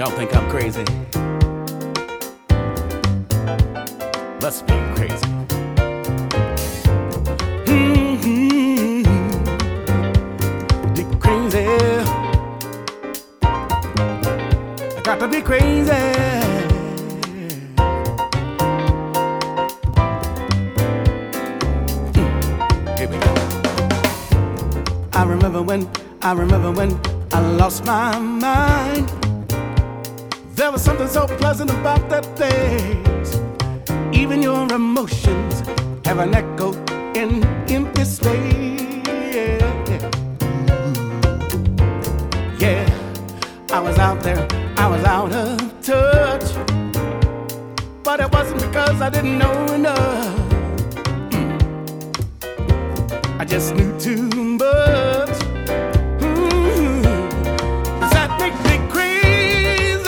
Y'all think I'm crazy? Must be crazy. Be crazy. I got to be crazy. Here we go. I remember when I lost my mind. There was something so pleasant about that place. Even your emotions have an echo in empty space. Yeah, I was out there, I was out of touch, but it wasn't because I didn't know enough. I just knew too much. Does that make me crazy?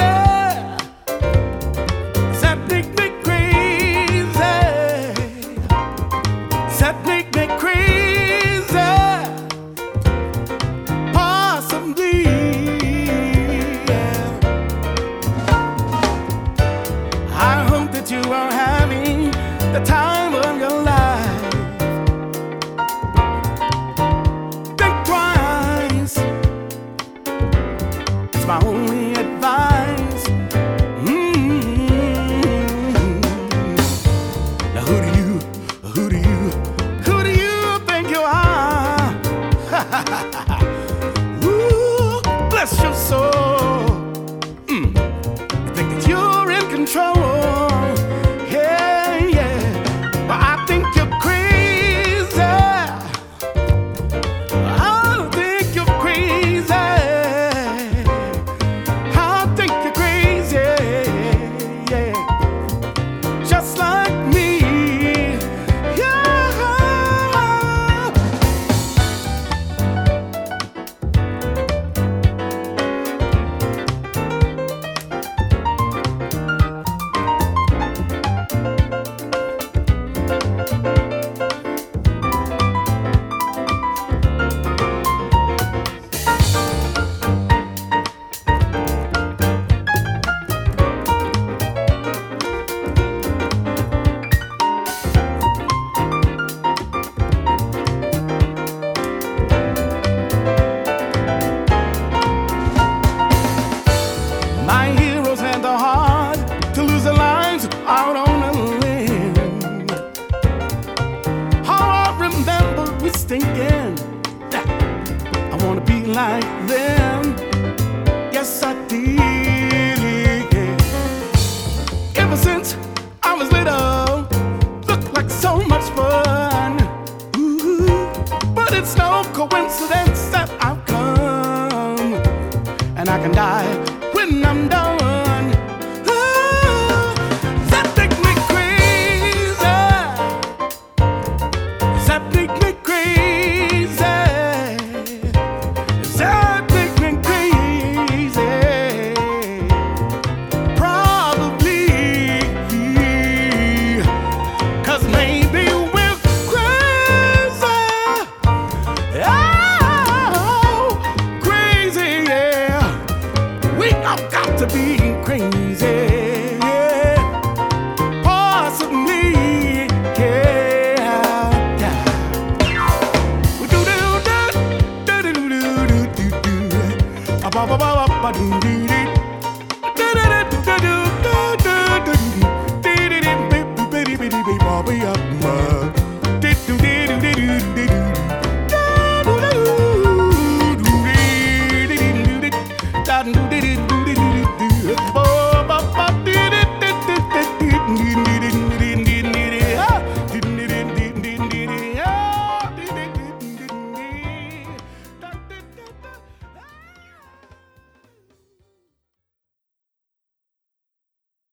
Does that make me crazy? Does that make me crazy? Possibly, yeah. I hope that you are having the time of your life. My only advice. Now who do you think you are? Ooh, bless your soul. You think that you're in control? Yeah, yeah. But I think you're crazy. I think you're crazy. Just like me, yeah. My heroes had the heart to lose their lives out on a limb. How I remember we thinking that I wanna be like them. Yes, I did. Yeah. Ever since I was little, looked like so much fun. Ooh, but it's no coincidence that I've come, and I can die when I'm done. That make me crazy. That make me crazy. That make me crazy. Probably, 'cause maybe we're crazy. Oh, crazy, yeah. We all got to be crazy, yeah. Possibly, yeah, yeah. We do do do do do do do do do. Ba ba ba ba ba do do do. Do do do do do do do do. Do do do do do do do do do.